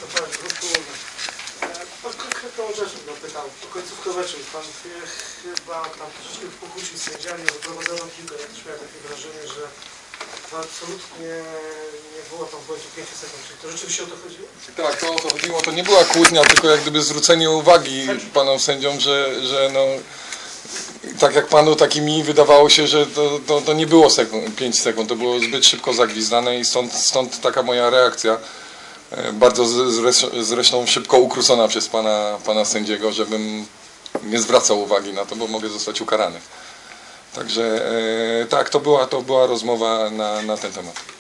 Tak, pan konkretną rzecz bym dopytał. Końcówkę meczu. Pan chyba tam troszeczkę pokłócił z sędziami o wyprowadzoną piłkę. Ja też miałem takie wrażenie, że to absolutnie nie było tam w końcu 5 sekund. Czy to rzeczywiście o to chodziło? Tak, to o to chodziło. To nie była kłótnia, tylko jak gdyby zwrócenie uwagi panom sędziom, że no, tak jak panu, tak i mi wydawało się, że to nie było 5 sekund. To było zbyt szybko zagwizdane i stąd taka moja reakcja. Bardzo zresztą szybko ukrócona przez pana sędziego, żebym nie zwracał uwagi na to, bo mogę zostać ukarany. Także tak, to była rozmowa na ten temat.